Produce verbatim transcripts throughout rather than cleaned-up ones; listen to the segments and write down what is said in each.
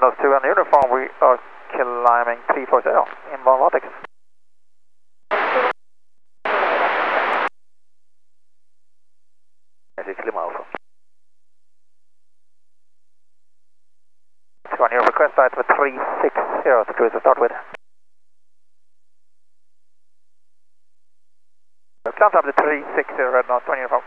those two on uniform, we are climbing three four zero inbound vortex. six Lima Alpha. On your request side for three six zero to cruise to start with. Climb up to three six zero red north on uniform.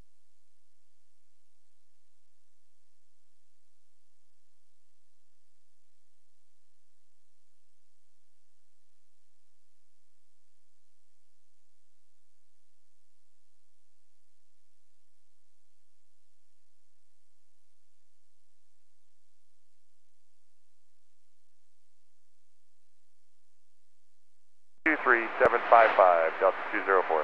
two three seven five five, Delta two zero four.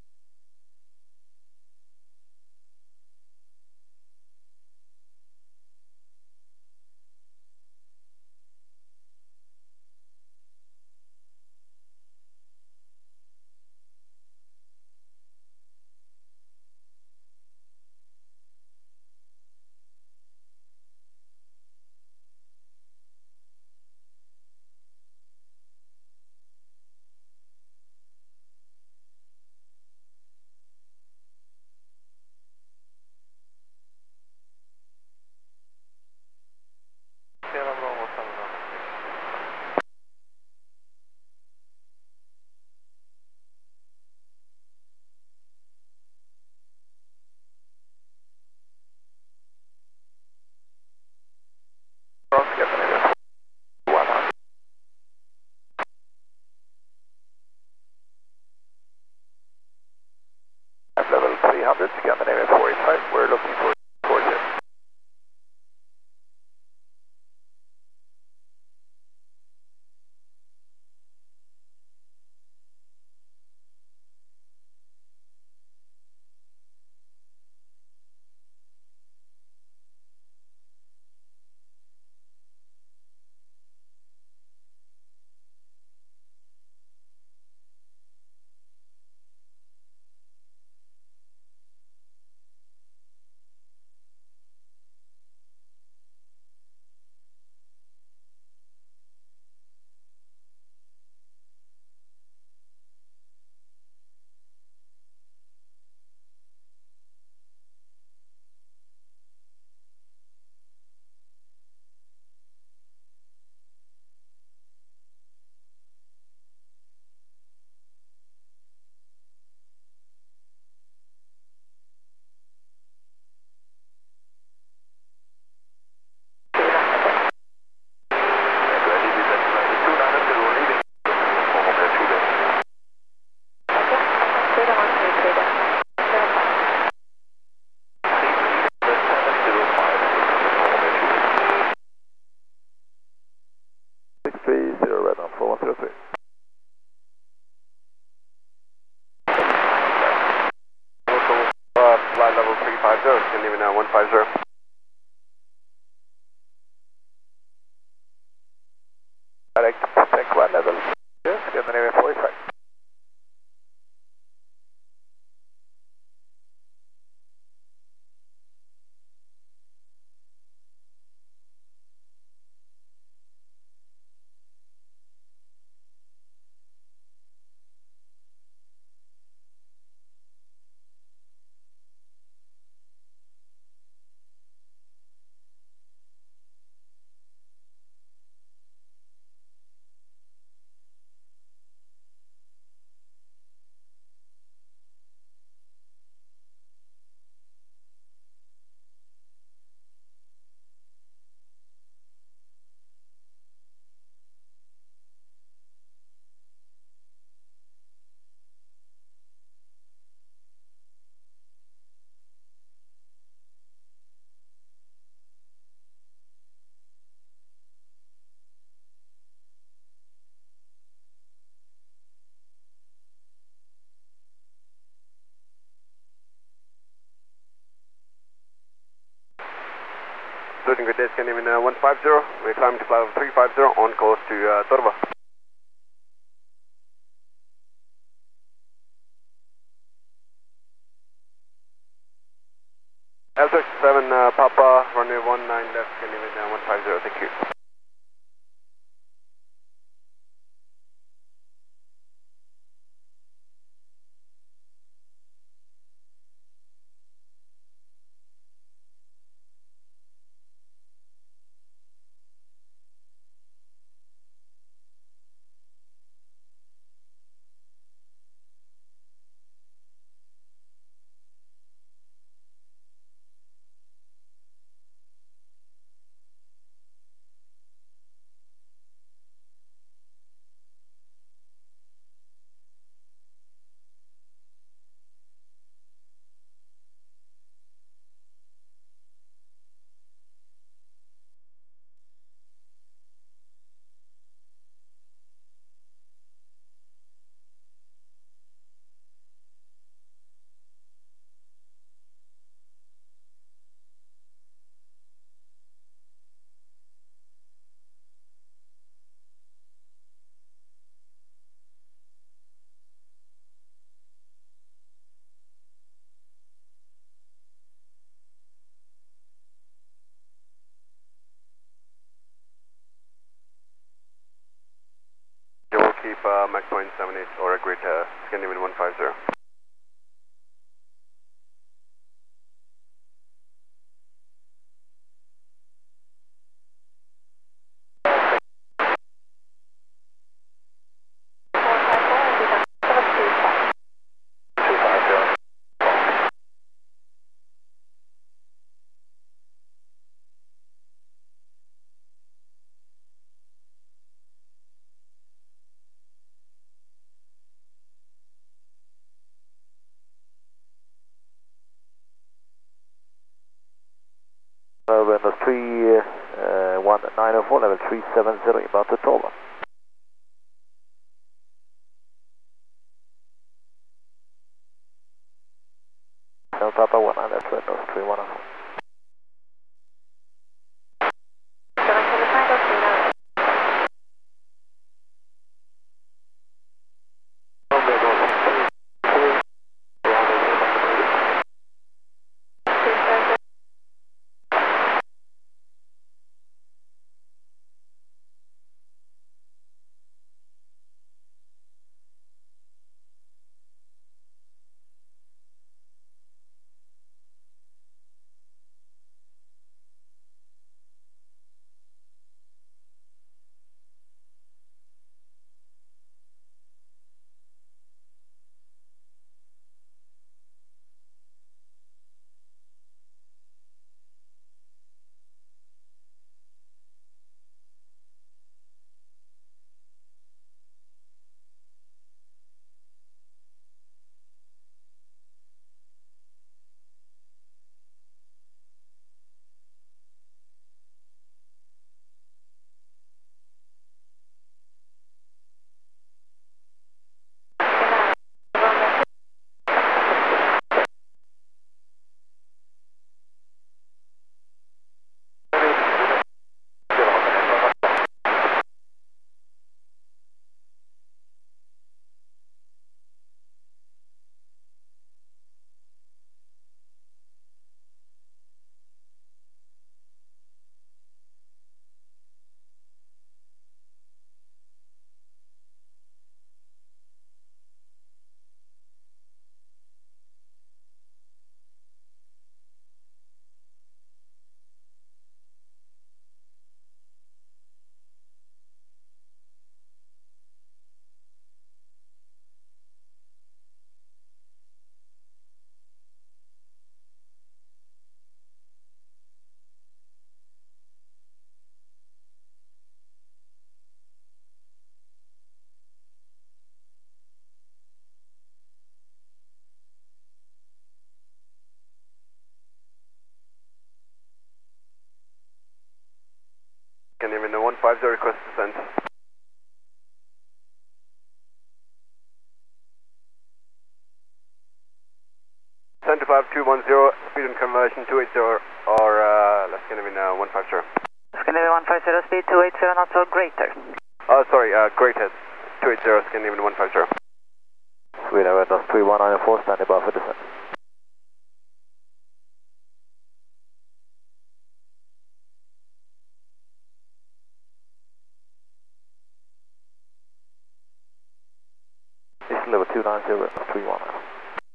Level three hundred, Scandinavia four eight five, we're looking for four zero. six three zero red on four one zero three. Local uh, flight level three five zero, Scandinavia one five zero. Direct, check one level, Scandinavia four eight five. Starting with Scandinavia one five zero, we're climbing to flight level three five zero on course to uh, Torva. L six seven uh, Papa, runway one nine left, Scandinavia one five zero, thank you. Mach point seven eight or a greater, Scandinavian one five zero. Windows three one nine oh four, level three seven zero, about to Tova. No Papa one, and that's Windows three one oh four. Scandinavian one five zero, request descent. Center five two one zero, speed and conversion two eight zero, or uh, left Scandinavian uh, one five zero. Scandinavian one five zero, speed two eight zero, not so greater. Oh, sorry, uh, greater, two eight zero, Scandinavian one five zero. Sweden Windows three one nine oh four, standing by for descent. This is level two nine zero, three one nine.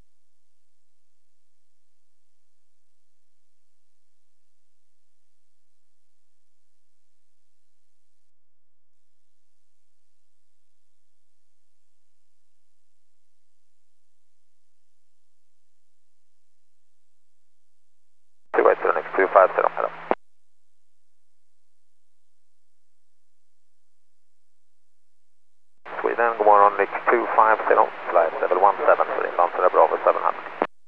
two eight zero, next two five zero, hello. Sweden, go on next two five zero, flight level one seven, for inbound to Bravo seven hundred.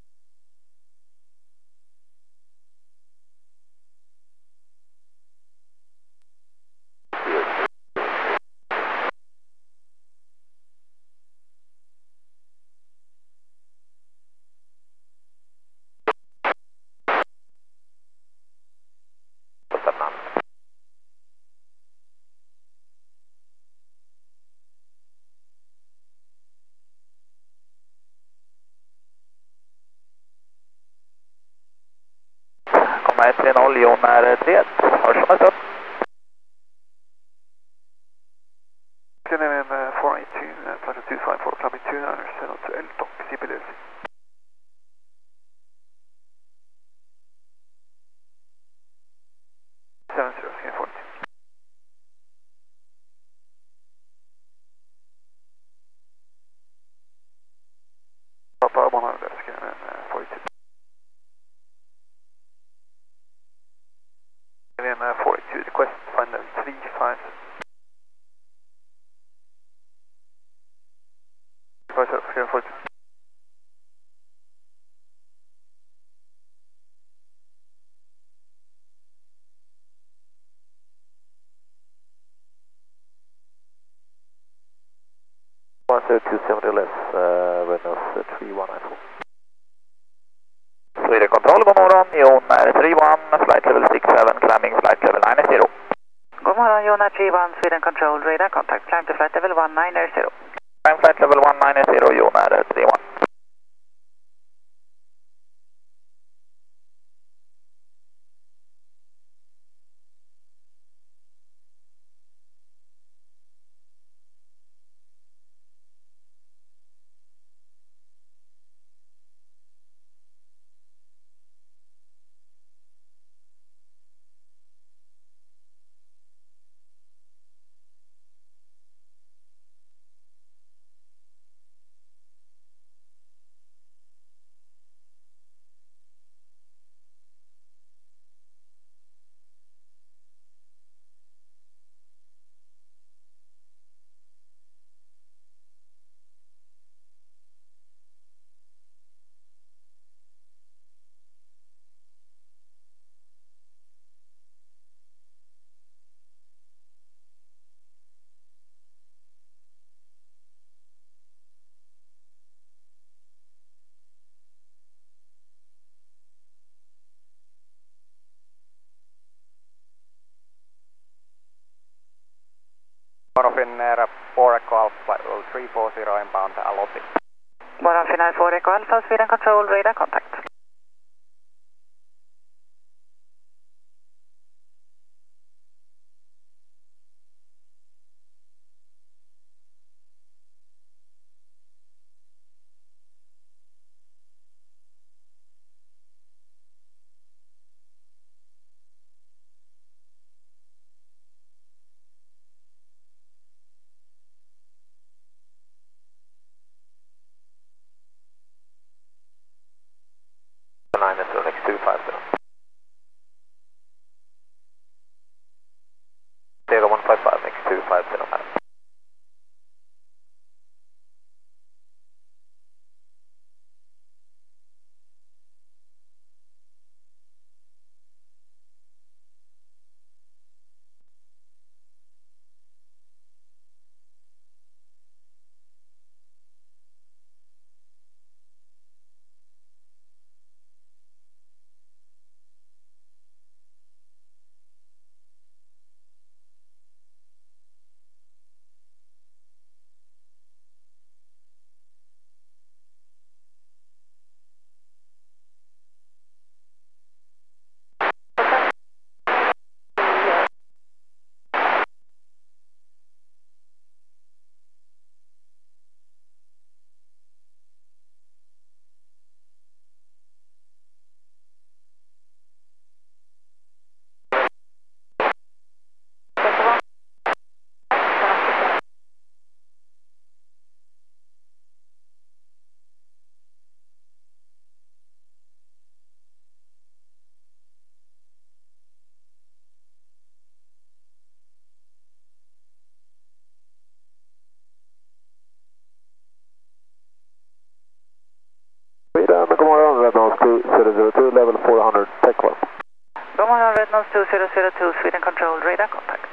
ett tre noll, Jon är tre. Hörs om en stund. Scandinavian four eight two, five. Five zero, three forty. one zero two seventy less, uh, Reynolds three one nine four. Sweden Control, god morgon, Jon är three one, flight level six seven, climbing flight level nine zero. God morgon, Jon är three one, Sweden Control, radar contact, climb to flight level one nine zero. Climb flight level one nine zero, Jon är three one. Morgon Finnair, four Echo Alpha, three four zero inbound, Alotti. Morgon Finnair four Echo Alpha, Sweden Control, radar contact. nine zero, next two five zero. zero one five five, next two five zero. Sweden, god morgon, Rednose two zero zero two, level four hundred, take one. God morgon, Rednose two zero zero two, Sweden Control, radar contact.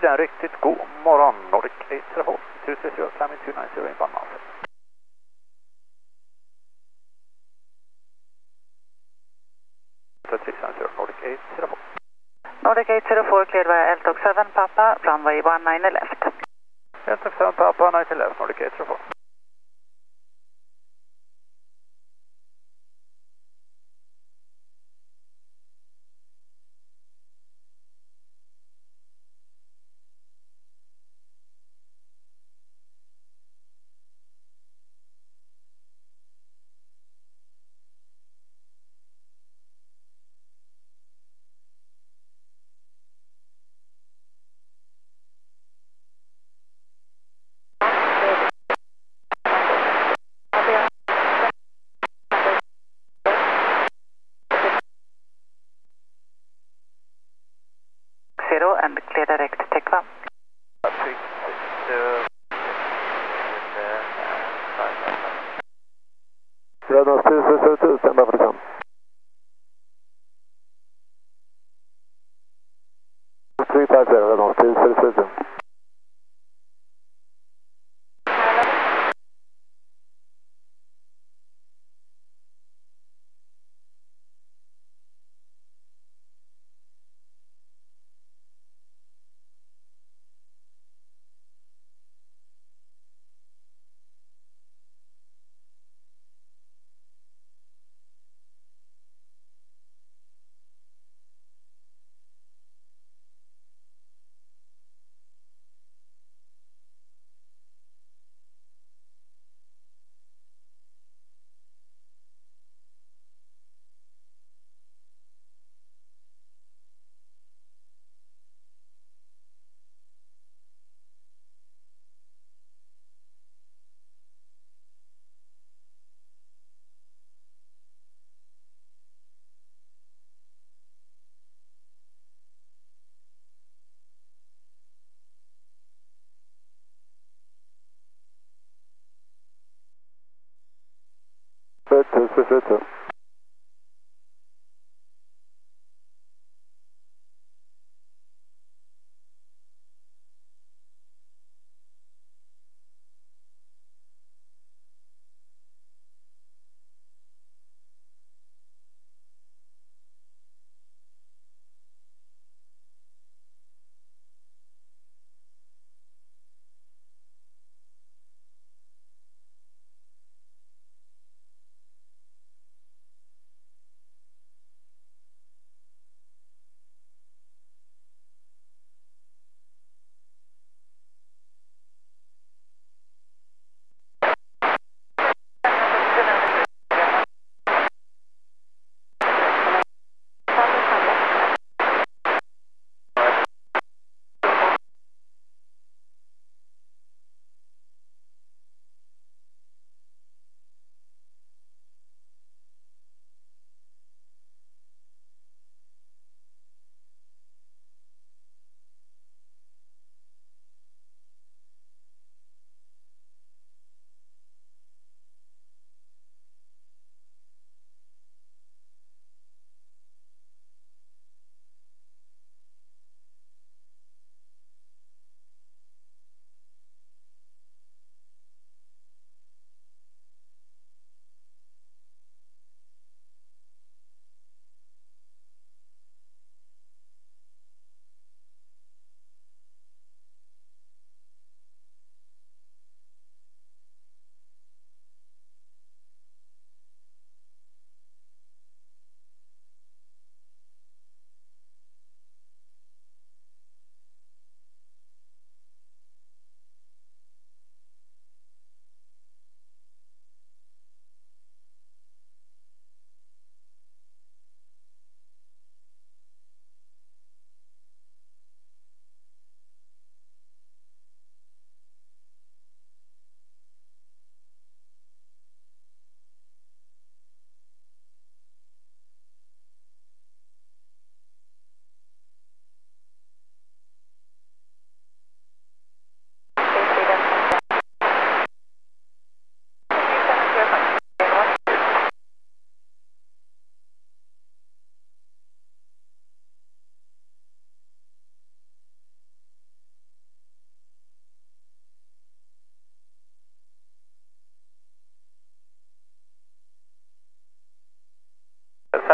tid, en riktigt god morgon. Nordic eight zero four, two three zero, climbing two nine zero inbound master. three seven zero, Nordic eight zero four. Nordic eight zero four cleared via L T O seven Papa, runway one nine left. L T O seven Papa, nine left, Nordic eight zero four. Zero and clear direct take one. Rödnås tusen, tusen, tusen, bara för det. tre fem zero, Rödnås tusen, tusen.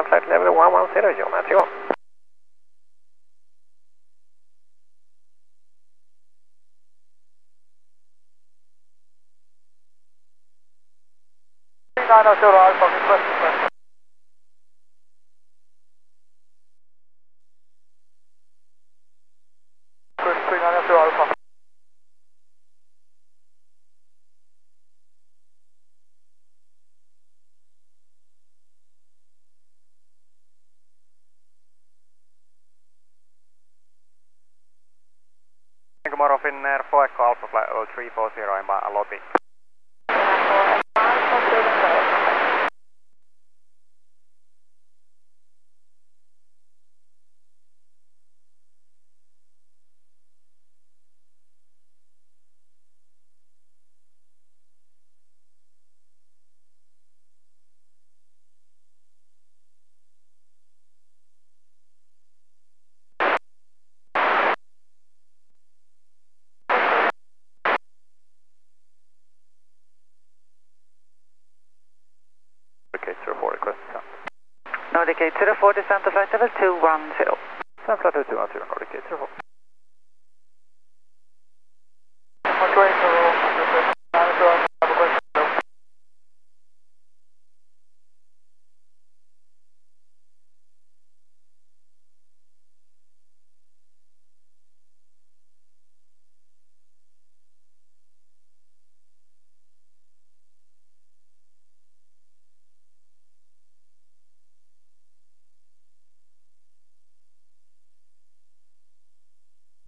flight level one one zero, Geometry one. nine zero Alpha, request request. three nine zero Alpha. Tomorrow Finnair, four Echo Alpha Flight zero three four zero, I'm at Loti. Nordic eight zero four, request descent. Nordic eight zero four, descent to flight level two one zero. Descent flight level two one zero, Nordic eight zero four.